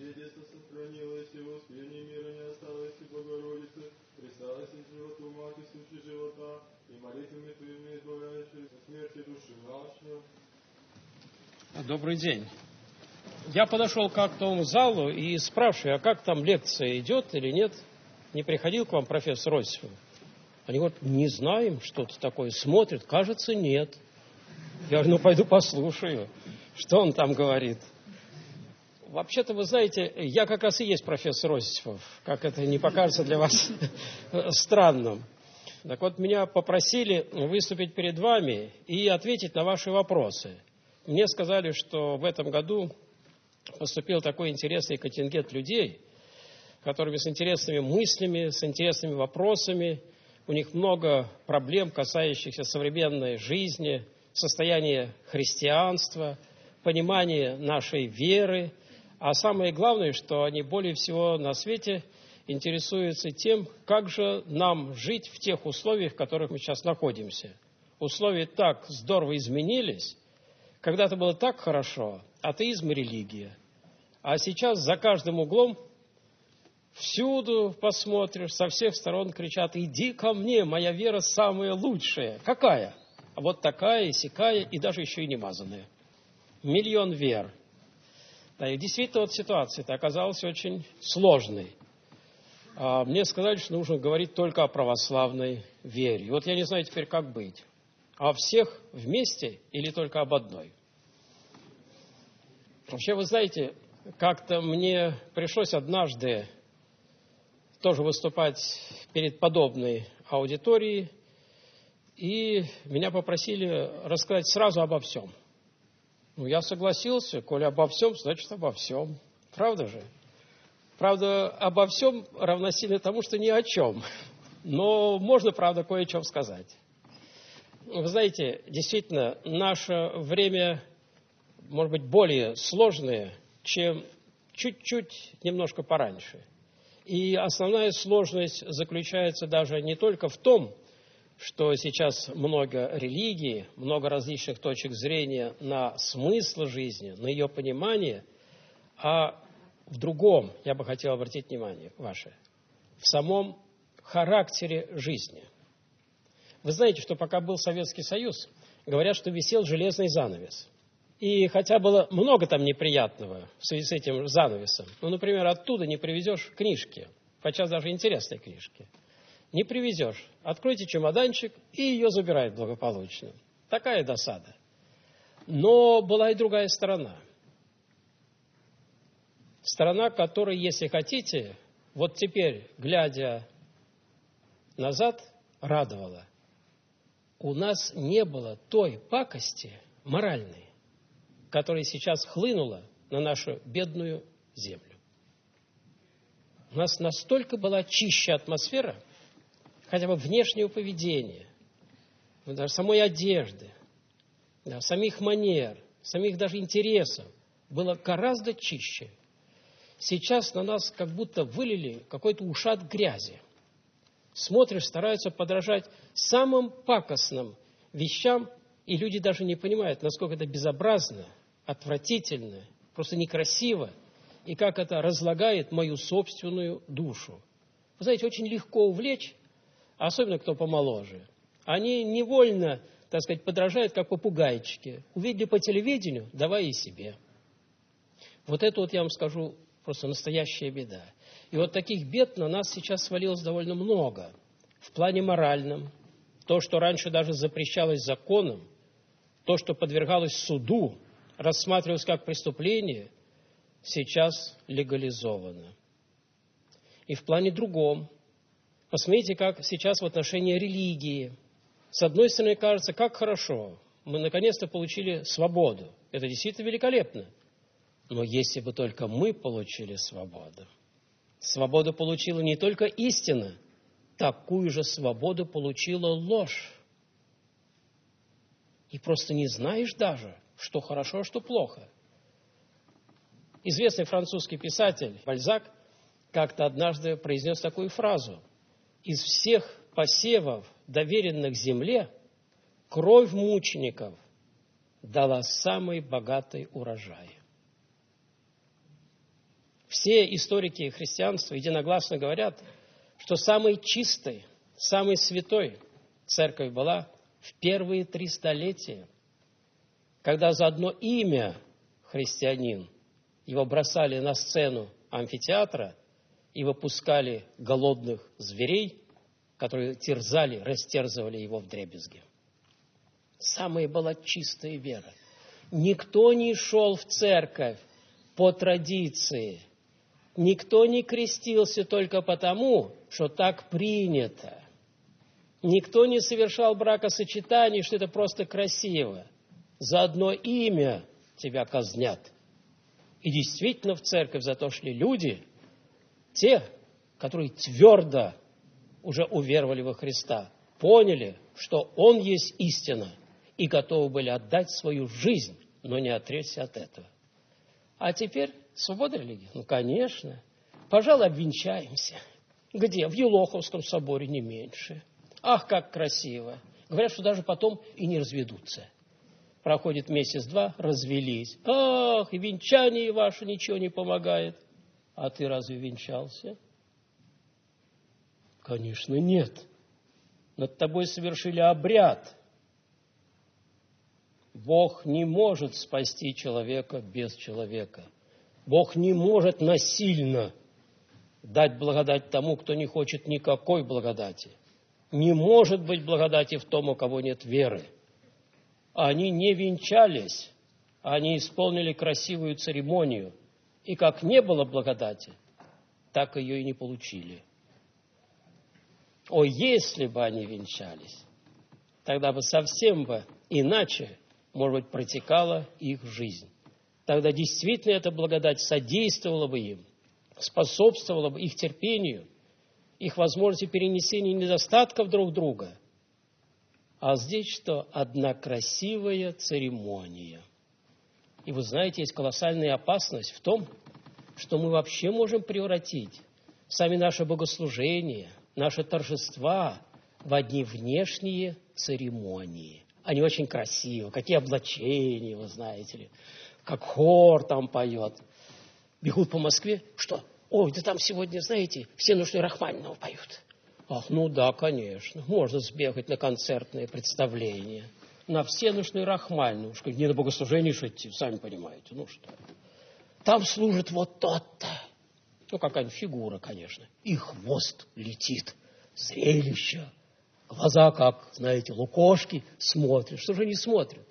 Детство сохранилось, и в успении мира не осталось, и Богородицы, присталась из животу Мати, сущей живота, и молитвами Твоими избавляешь от смерти души нашей. Добрый день. Я подошел к актовому залу и спрашиваю, а как там лекция идет или нет? Не приходил к вам профессор Осипов? Они говорят, не знаем, что-то такое. Смотрят, кажется, нет. Я говорю, ну пойду послушаю, что он там говорит. Вообще-то, вы знаете, я как раз и есть профессор Осипов, как это не покажется для вас странным. Так вот, меня попросили выступить перед вами и ответить на ваши вопросы. Мне сказали, что в этом году поступил такой интересный контингент людей, которыми с интересными мыслями, с интересными вопросами. У них много проблем, касающихся современной жизни, состояния христианства, понимания нашей веры. А самое главное, что они более всего на свете интересуются тем, как же нам жить в тех условиях, в которых мы сейчас находимся. Условия так здорово изменились. Когда-то было так хорошо, атеизм и религия. А сейчас за каждым углом всюду посмотришь, со всех сторон кричат, иди ко мне, моя вера самая лучшая. Какая? А вот такая и сякая, и даже еще и не мазанная. Миллион вер. Да, и действительно, вот ситуация-то оказалась очень сложной. Мне сказали, что нужно говорить только о православной вере. И вот я не знаю теперь, как быть. О всех вместе или только об одной? Вообще, вы знаете, как-то мне пришлось однажды тоже выступать перед подобной аудиторией, и меня попросили рассказать сразу обо всем. Ну, я согласился, коли обо всем, значит обо всем. Правда же? Правда, обо всем равносильно тому, что ни о чем. Но можно, правда, кое о чем сказать. Вы знаете, действительно, наше время, может быть, более сложное, чем чуть-чуть немножко пораньше. И основная сложность заключается даже не только в том, что сейчас много религий, много различных точек зрения на смысл жизни, на ее понимание, а в другом, я бы хотел обратить внимание ваше, в самом характере жизни. Вы знаете, что пока был Советский Союз, говорят, что висел железный занавес. И хотя было много там неприятного в связи с этим занавесом, ну, например, оттуда не привезешь книжки, подчас даже интересные книжки. Не привезешь. Откройте чемоданчик, и ее забирают благополучно. Такая досада. Но была и другая сторона. Сторона, которая, если хотите, вот теперь, глядя назад, радовала. У нас не было той пакости моральной, которая сейчас хлынула на нашу бедную землю. У нас настолько была чище атмосфера, хотя бы внешнего поведения, даже самой одежды, самих манер, самих даже интересов, было гораздо чище. Сейчас на нас как будто вылили какой-то ушат грязи. Смотришь, стараются подражать самым пакостным вещам, и люди даже не понимают, насколько это безобразно, отвратительно, просто некрасиво, и как это разлагает мою собственную душу. Вы знаете, очень легко увлечь, особенно кто помоложе. Они невольно, так сказать, подражают, как попугайчики. Увидели по телевидению, давай и себе. Вот это вот, я вам скажу, просто настоящая беда. И вот таких бед на нас сейчас свалилось довольно много. В плане моральном, то, что раньше даже запрещалось законом, то, что подвергалось суду, рассматривалось как преступление, сейчас легализовано. И в плане другом. Посмотрите, как сейчас в отношении религии. С одной стороны, кажется, как хорошо. Мы наконец-то получили свободу. Это действительно великолепно. Но если бы только мы получили свободу. Свободу получила не только истина, такую же свободу получила ложь. И просто не знаешь даже, что хорошо, а что плохо. Известный французский писатель Бальзак как-то однажды произнес такую фразу. Из всех посевов, доверенных земле, кровь мучеников дала самый богатый урожай. Все историки христианства единогласно говорят, что самой чистой, самой святой церковь была в первые 3 столетия, когда за одно имя христианин его бросали на сцену амфитеатра и выпускали голодных зверей, которые терзали, растерзывали его вдребезги. Самая была чистая вера. Никто не шел в церковь по традиции. Никто не крестился только потому, что так принято. Никто не совершал бракосочетаний, что это просто красиво. За одно имя тебя казнят. И действительно в церковь зато шли люди, те, которые твердо уже уверовали во Христа, поняли, что Он есть истина, и готовы были отдать свою жизнь, но не отречься от этого. А теперь свобода религии? Ну, конечно. Пожалуй, обвенчаемся. Где? В Елоховском соборе не меньше. Ах, как красиво. Говорят, что даже потом и не разведутся. Проходит месяц-два, развелись. Ах, и венчание ваше ничего не помогает. А ты разве венчался? Конечно, нет. Над тобой совершили обряд. Бог не может спасти человека без человека. Бог не может насильно дать благодать тому, кто не хочет никакой благодати. Не может быть благодати в том, у кого нет веры. Они не венчались, они исполнили красивую церемонию. И как не было благодати, так ее и не получили. О, если бы они венчались, тогда бы совсем бы иначе, может быть, протекала их жизнь. Тогда действительно эта благодать содействовала бы им, способствовала бы их терпению, их возможности перенесения недостатков друг друга. А здесь что? Одна красивая церемония. И вы знаете, есть колоссальная опасность в том, что мы вообще можем превратить сами наши богослужения, наши торжества в одни внешние церемонии. Они очень красивы, какие облачения, вы знаете ли, как хор там поет. Бегут по Москве, что? Ой, да там сегодня, знаете, всенощную Рахманинова поют. Ах, ну да, конечно, можно сбегать на концертные представления, на всенощную Рахманинова, не на богослужение идти, сами понимаете, ну что. Там служит вот тот-то. Ну, какая-нибудь фигура, конечно. И хвост летит, зрелище. Глаза, как, знаете, лукошки, смотрят. Что же они смотрят?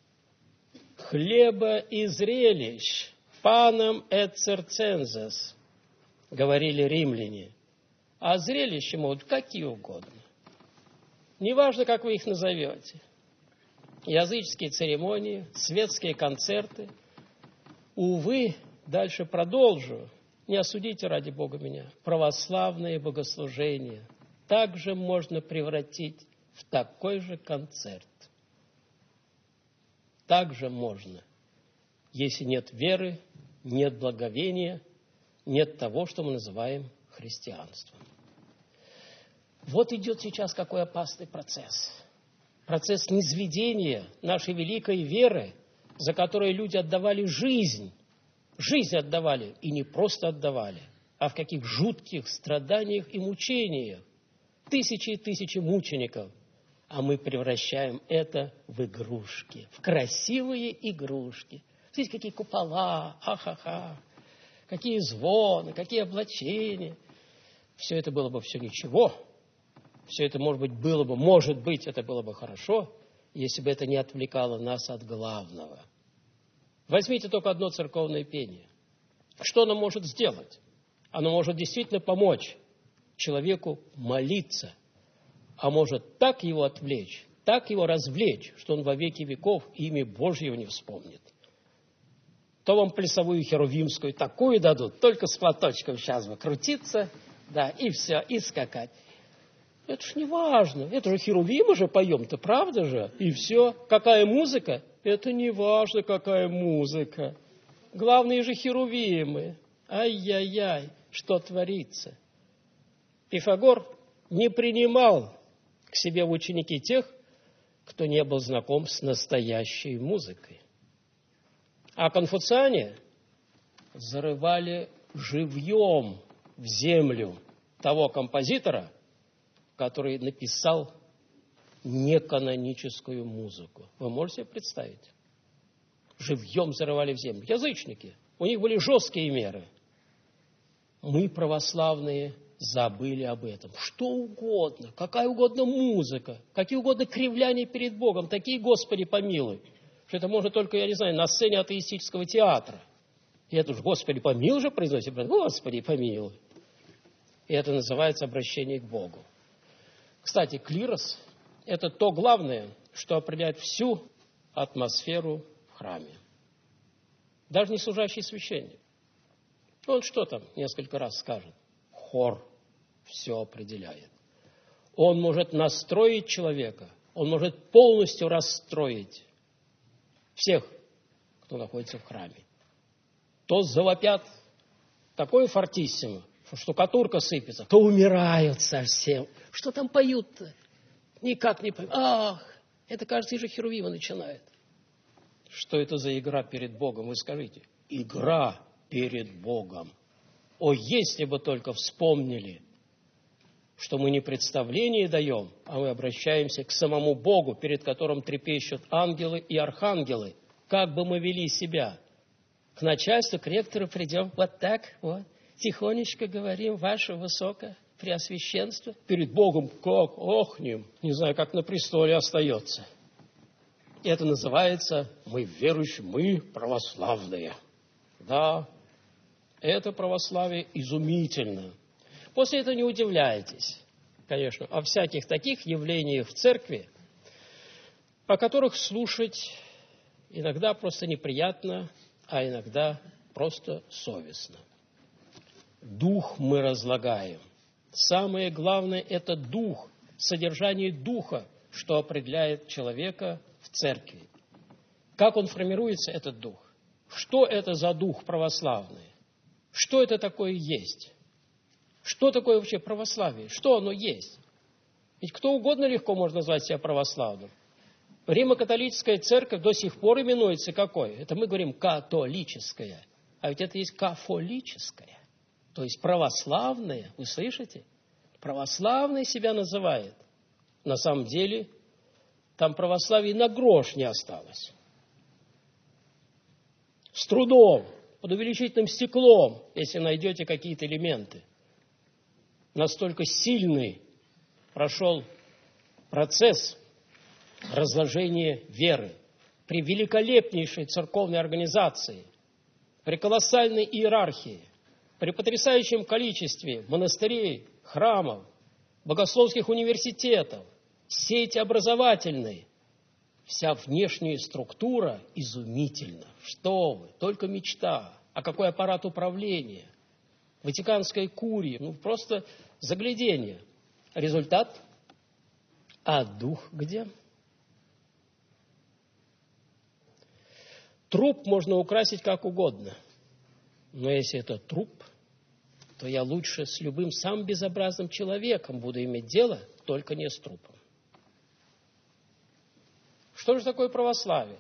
Хлеба и зрелищ, панам et circenses, говорили римляне. А зрелища могут какие угодно. Неважно, как вы их назовете. Языческие церемонии, светские концерты. Увы, дальше продолжу. Не осудите ради Бога меня. Православные богослужения также можно превратить в такой же концерт. Также можно, если нет веры, нет благовения, нет того, что мы называем христианством. Вот идет сейчас какой опасный процесс. Процесс низведения нашей великой веры, за которой люди отдавали жизнь. Жизнь отдавали, и не просто отдавали, а в каких жутких страданиях и мучениях. Тысячи и тысячи мучеников. А мы превращаем это в игрушки, в красивые игрушки. Смотрите, какие купола, ха-ха-ха, какие звоны, какие облачения. Все это было бы все ничего. Все это, может быть, это было бы хорошо, если бы это не отвлекало нас от главного. Возьмите только одно церковное пение. Что оно может сделать? Оно может действительно помочь человеку молиться, а может так его отвлечь, так его развлечь, что он во веки веков имя Божьего не вспомнит. То вам плясовую херувимскую такую дадут, только с платочком сейчас бы крутиться, да, и все, и скакать. Это ж не важно, это же херувимы же поем-то, правда же? И все. Какая музыка? Это не важно, какая музыка. Главные же херувимы. Ай-яй-яй, что творится? Пифагор не принимал к себе в ученики тех, кто не был знаком с настоящей музыкой. А конфуциане зарывали живьем в землю того композитора, который написал неканоническую музыку. Вы можете себе представить? Живьем зарывали в землю. Язычники. У них были жесткие меры. Мы, православные, забыли об этом. Что угодно, какая угодно музыка, какие угодно кривляния перед Богом, такие, Господи, помилуй, что это можно только, я не знаю, на сцене атеистического театра. И это уж «Господи, помилуй» же произносит. «Господи, помилуй». И это называется обращение к Богу. Кстати, клирос – это то главное, что определяет всю атмосферу в храме. Даже не служащий священник. Он что там несколько раз скажет? Хор все определяет. Он может настроить человека, он может полностью расстроить всех, кто находится в храме. То завопят такое фортиссимо, что штукатурка сыпется, то умирают совсем. Что там поют-то? Никак не поют. Ах, это, кажется, и же Херувимы начинает. Что это за игра перед Богом, вы скажите? Игра перед Богом. О, если бы только вспомнили, что мы не представление даем, а мы обращаемся к самому Богу, перед которым трепещут ангелы и архангелы. Как бы мы вели себя? К начальству, к ректору придем вот так вот, тихонечко говорим, ваше высокопреосвященство. Перед Богом как охнем, не знаю, как на престоле остается. Это называется «мы верующие, мы православные». Да, это православие изумительно. После этого не удивляйтесь, конечно, о всяких таких явлениях в церкви, о которых слушать иногда просто неприятно, а иногда просто совестно. Дух мы разлагаем. Самое главное – это дух, содержание духа, что определяет человека в церкви. Как он формируется, этот дух? Что это за дух православный? Что это такое есть? Что такое вообще православие? Что оно есть? Ведь кто угодно легко может назвать себя православным. Римо-католическая церковь до сих пор именуется какой? Это мы говорим католическая. А ведь это есть кафолическая. То есть православная. Вы слышите? Православная себя называет. На самом деле там православия на грош не осталось. С трудом, под увеличительным стеклом, если найдете какие-то элементы. Настолько сильный прошел процесс разложения веры при великолепнейшей церковной организации, при колоссальной иерархии, при потрясающем количестве монастырей, храмов, богословских университетов, сети образовательной, вся внешняя структура изумительна. Что вы, только мечта. А какой аппарат управления? Ватиканская курия. Просто загляденье. Результат? А дух где? Труп можно украсить как угодно. Но если это труп, то я лучше с любым самым безобразным человеком буду иметь дело, только не с трупом. Что же такое православие?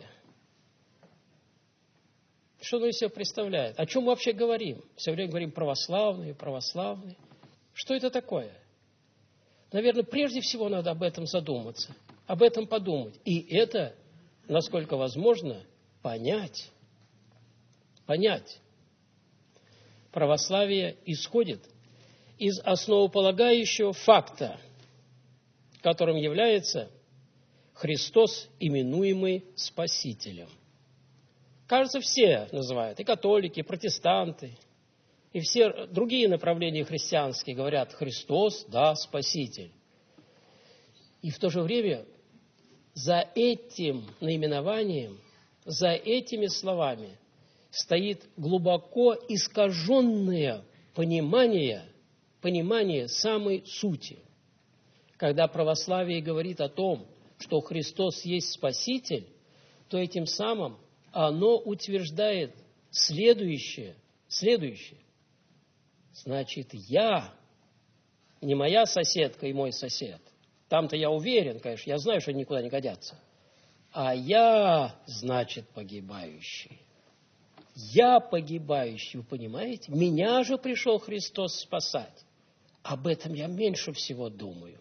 Что оно из себя представляет? О чем мы вообще говорим? Все время говорим православные, православные. Что это такое? Наверное, прежде всего надо об этом задуматься, об этом подумать. И это, насколько возможно, понять. Понять. Православие исходит из основополагающего факта, которым является Христос, именуемый Спасителем. Кажется, все называют, и католики, и протестанты, и все другие направления христианские говорят: Христос, да, Спаситель. И в то же время за этим наименованием, за этими словами стоит глубоко искаженное понимание самой сути. Когда православие говорит о том, что Христос есть Спаситель, то этим самым оно утверждает следующее. Значит, я, не моя соседка и мой сосед, там-то я уверен, конечно, я знаю, что они никуда не годятся, а я, значит, погибающий. Я погибающий, вы понимаете? Меня же пришел Христос спасать. Об этом я меньше всего думаю.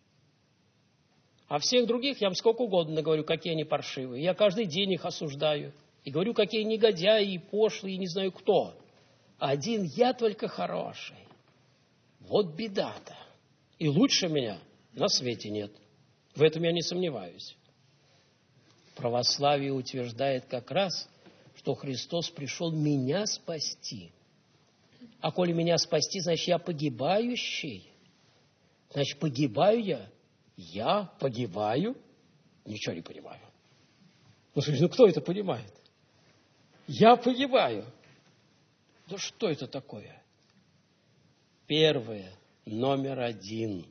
А всех других я вам сколько угодно говорю, какие они паршивые. Я каждый день их осуждаю. И говорю, какие негодяи и пошлые, и не знаю кто. Один я только хороший. Вот беда-то. И лучше меня на свете нет. В этом я не сомневаюсь. Православие утверждает как раз, что Христос пришел меня спасти. А коли меня спасти, значит, я погибающий. Значит, погибаю я. Я погибаю? Ничего не понимаю. Ну, кто это понимает? Я погибаю. Да что это такое? Первое, номер один.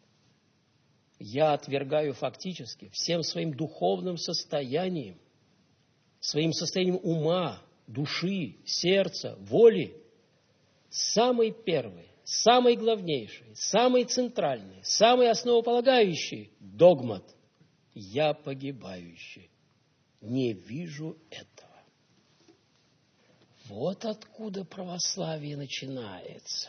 Я отвергаю фактически всем своим духовным состоянием, своим состоянием ума, души, сердца, воли, самый первый, самый главнейший, самый центральный, самый основополагающий догмат. Я погибающий. Не вижу этого. Вот откуда православие начинается.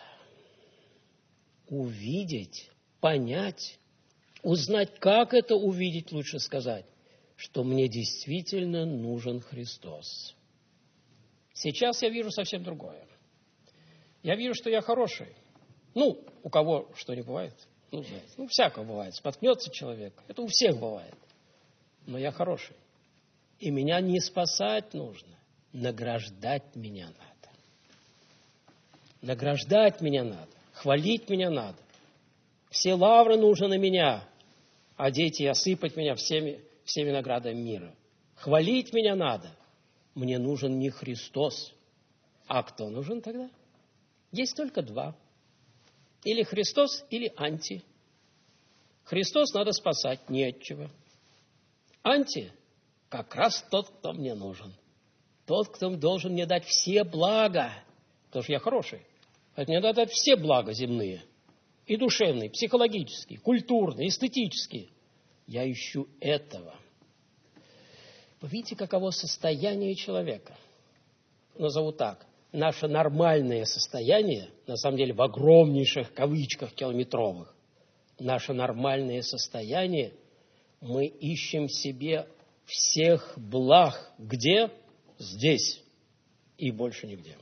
Увидеть, понять, узнать, как это увидеть, лучше сказать, что мне действительно нужен Христос. Сейчас я вижу совсем другое. Я вижу, что я хороший. Ну, у кого что не бывает. Ну, знаете, всякое бывает. Споткнется человек. Это у всех бывает. Но я хороший. И меня не спасать нужно. Награждать меня надо. Награждать меня надо. Хвалить меня надо. Все лавры нужно на меня одеть и осыпать меня всеми наградами мира. Хвалить меня надо. Мне нужен не Христос. А кто нужен тогда? Есть только два. Или Христос, или анти. Христос надо спасать, не от чего. Анти как раз тот, кто мне нужен. Тот, кто должен мне дать все блага. Потому что я хороший. Поэтому мне надо дать все блага земные. И душевные, психологические, культурные, эстетические. Я ищу этого. Вы видите, каково состояние человека? Назову так. Наше нормальное состояние, на самом деле в огромнейших кавычках километровых, наше нормальное состояние, мы ищем себе всех благ. Где? Здесь. И больше нигде.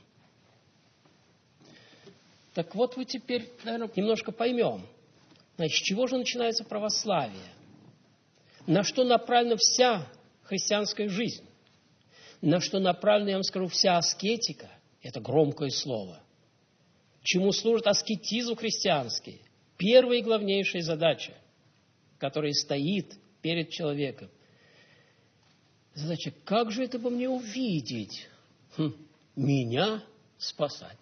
Так вот, мы теперь, наверное, немножко поймем, значит, с чего же начинается православие? На что направлена вся христианская жизнь? На что направлена, я вам скажу, вся аскетика? Это громкое слово. Чему служит аскетизм христианский? Первая и главнейшая задача, которая стоит перед человеком. Задача, как же это бы мне увидеть? Меня спасать.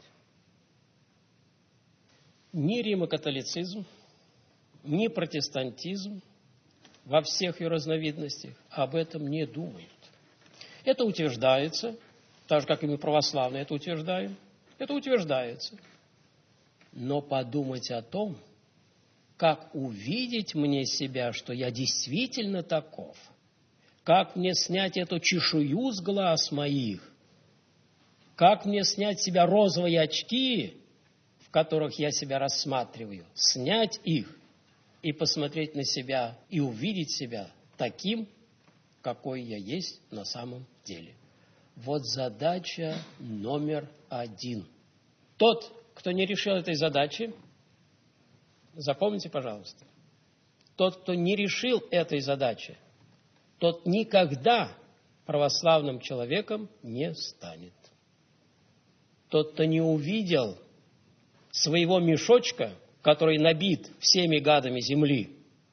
Ни римокатолицизм, ни протестантизм во всех ее разновидностях об этом не думают. Это утверждается, так же, как и мы православные это утверждаем. Это утверждается. Но подумать о том, как увидеть мне себя, что я действительно таков, как мне снять эту чешую с глаз моих, как мне снять с себя розовые очки, в которых я себя рассматриваю, снять их и посмотреть на себя и увидеть себя таким, какой я есть на самом деле. Вот задача номер один. Тот, кто не решил этой задачи, запомните, пожалуйста, тот, кто не решил этой задачи, тот никогда православным человеком не станет. Тот, кто не увидел своего мешочка, который набит всеми гадами земли,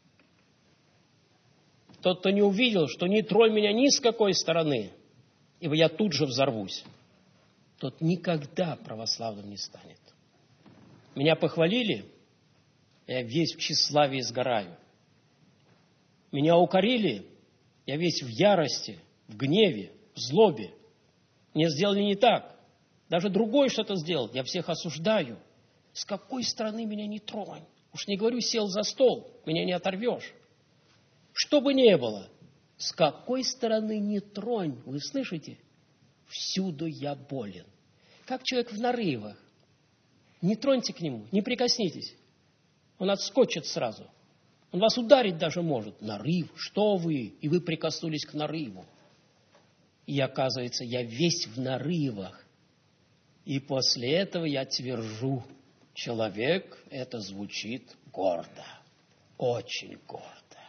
тот, кто не увидел, что не тролль меня ни с какой стороны, ибо я тут же взорвусь, тот никогда православным не станет. Меня похвалили, я весь в тщеславии сгораю. Меня укорили, я весь в ярости, в гневе, в злобе. Мне сделали не так. Даже другой что-то сделал, я всех осуждаю. С какой стороны меня не тронь? Уж не говорю, сел за стол, меня не оторвешь. Что бы ни было, с какой стороны не тронь, вы слышите? Всюду я болен. Как человек в нарывах. Не троньте к нему, не прикоснитесь. Он отскочит сразу. Он вас ударить даже может. Нарыв, что вы? И вы прикоснулись к нарыву. И оказывается, я весь в нарывах. И после этого я твержу, человек, это звучит гордо, очень гордо.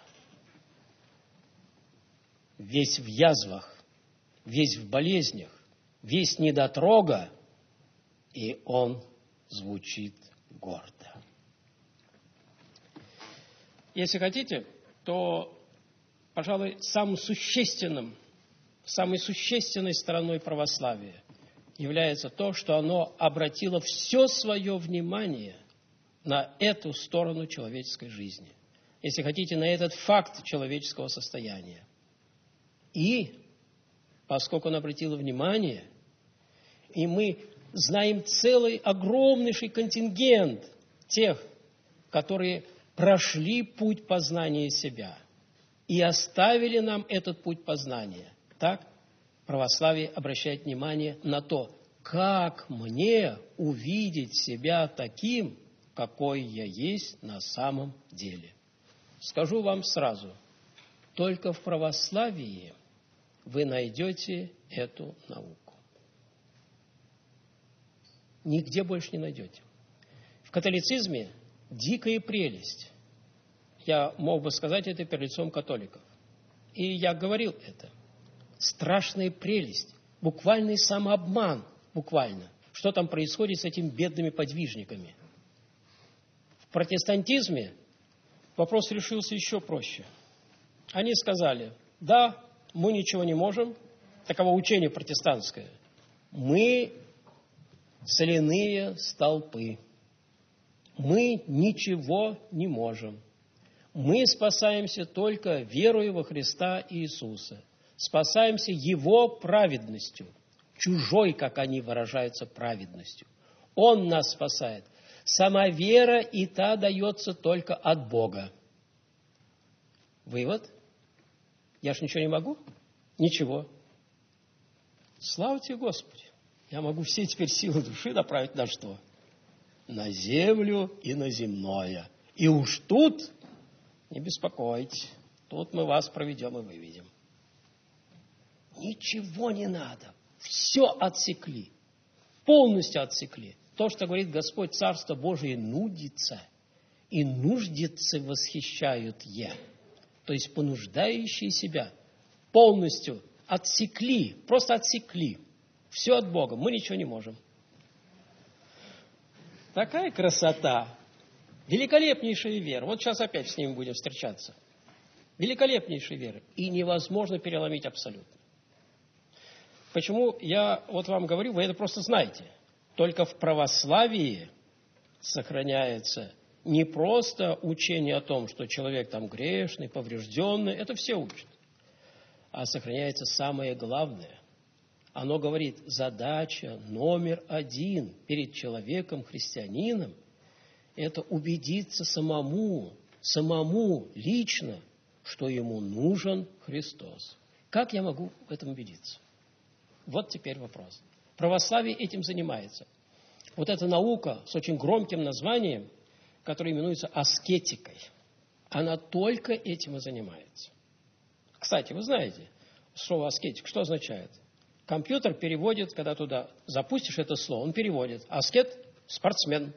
Весь в язвах, весь в болезнях, весь недотрога, и он звучит гордо. Если хотите, то, пожалуй, самой существенной стороной православия является то, что оно обратило все свое внимание на эту сторону человеческой жизни. Если хотите, на этот факт человеческого состояния. И, поскольку оно обратило внимание, и мы знаем целый огромнейший контингент тех, которые прошли путь познания себя и оставили нам этот путь познания. Так, православие обращает внимание на то, как мне увидеть себя таким, какой я есть на самом деле. Скажу вам сразу, только в православии вы найдете эту науку. Нигде больше не найдете. В католицизме дикая прелесть. Я мог бы сказать это перед лицом католиков. И я говорил это. Страшная прелесть. Буквальный самообман. Буквально. Что там происходит с этими бедными подвижниками? В протестантизме вопрос решился еще проще. Они сказали, да, мы ничего не можем. Таково учение протестантское. Мы соляные столпы. Мы ничего не можем. Мы спасаемся только верою во Христа Иисуса. Спасаемся Его праведностью. Чужой, как они выражаются, праведностью. Он нас спасает. Сама вера и та дается только от Бога. Вывод? Я ж ничего не могу? Ничего. Славьте Господи. Я могу все теперь силы души направить на что? На землю и на земное. И уж тут, не беспокойтесь, тут мы вас проведем и выведем. Ничего не надо. Все отсекли. Полностью отсекли. То, что говорит Господь, Царство Божие нудится, и нуждицы восхищают я. То есть понуждающие себя полностью отсекли, просто отсекли. Все от Бога. Мы ничего не можем. Такая красота. Великолепнейшая вера. Вот сейчас опять с ними будем встречаться. Великолепнейшая вера. И невозможно переломить абсолютно. Почему я вот вам говорю, вы это просто знаете. Только в православии сохраняется не просто учение о том, что человек там грешный, поврежденный, это все учат. А сохраняется самое главное. Оно говорит, задача номер один перед человеком, христианином, это убедиться самому лично, что ему нужен Христос. Как я могу в этом убедиться? Вот теперь вопрос. Православие этим занимается. Вот эта наука с очень громким названием, которая именуется аскетикой, она только этим и занимается. Кстати, вы знаете, слово аскетик, что означает? Компьютер переводит, когда туда запустишь это слово, он переводит. Аскет – спортсмен.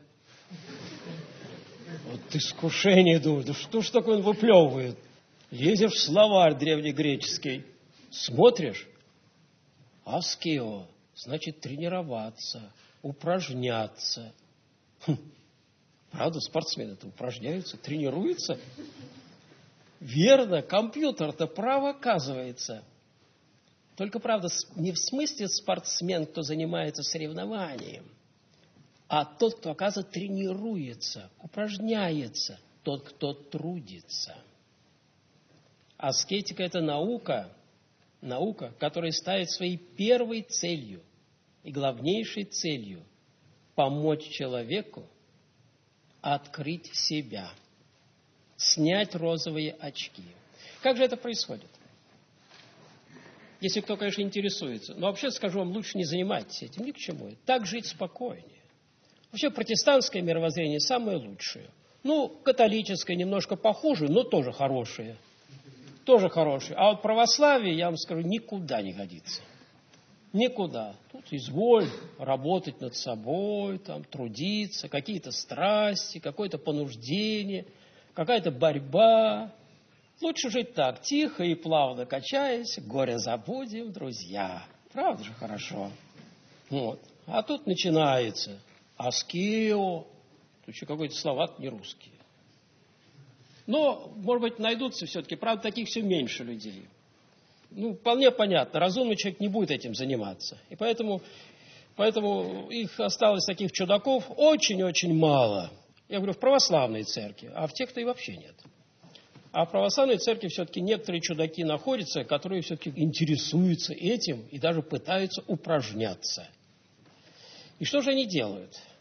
Вот искушение, думаешь, да что ж такое он выплевывает? Лезешь в словарь древнегреческий, смотришь, аскео, значит тренироваться, упражняться. Правда, спортсмены-то упражняются, тренируются. Верно, компьютер-то прав оказывается. Только, правда, не в смысле спортсмен, кто занимается соревнованием, а тот, кто, оказывается, тренируется, упражняется, тот, кто трудится. Аскетика – это наука, которая ставит своей первой целью и главнейшей целью помочь человеку открыть себя, снять розовые очки. Как же это происходит? Если кто, конечно, интересуется. Но вообще, скажу вам, лучше не занимайтесь этим, ни к чему. Так жить спокойнее. Вообще, протестантское мировоззрение самое лучшее. Ну, католическое немножко похуже, но тоже хорошее. Тоже хорошее. А вот православие, я вам скажу, никуда не годится. Никуда. Тут изволь работать над собой, там, трудиться, какие-то страсти, какое-то понуждение, какая-то борьба. Лучше жить так, тихо и плавно качаясь, горе забудем, друзья. Правда же хорошо? Вот. А тут начинается аскео, тут еще какой-то словат не русский. Но, может быть, найдутся все-таки, правда, таких все меньше людей. Ну, вполне понятно, разумный человек не будет этим заниматься. И поэтому их осталось, таких чудаков, очень-очень мало. Я говорю, в православной церкви, а в тех-то и вообще нет. А в православной церкви все-таки некоторые чудаки находятся, которые все-таки интересуются этим и даже пытаются упражняться. И что же они делают?